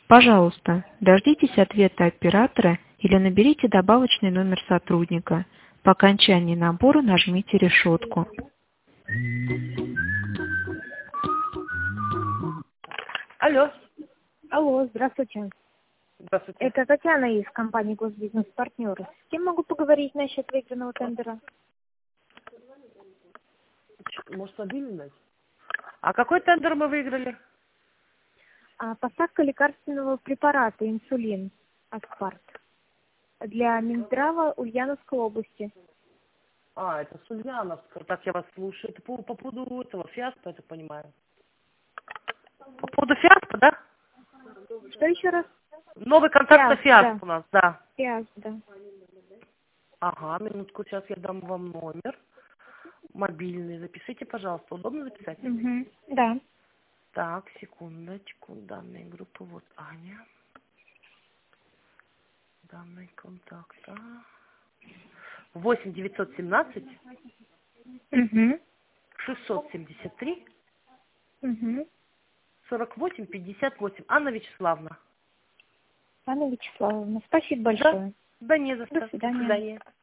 Пожалуйста, дождитесь ответа оператора или наберите добавочный номер сотрудника. По окончании набора нажмите решетку. Алло. Алло, здравствуйте. Здравствуйте. Это Татьяна из компании «Госбизнес-партнеры». С кем могу поговорить насчет выигранного тендера? Может, мобильный дать? А какой тендер мы выиграли? Поставка лекарственного препарата инсулин Аспарт для Минздрава Ульяновской области. Это с Ульяновска. Так, я вас слушаю. Это по поводу этого фиаспа, я так понимаю. По поводу фиаспа, да? Что еще раз? Новый контакт на фиасп да. у нас, да. Фиасп, да. Ага, минутку, сейчас я дам вам номер. Мобильный. Запишите, пожалуйста. Удобно записать? Угу. Да. Так, секундочку. Данные группы. Вот Аня. Данные контакта. 8 917 Угу. 673 Угу. 48 58. Анна Вячеславовна. Анна Вячеславовна, спасибо Да? большое. Да не за что. До свидания. До свидания.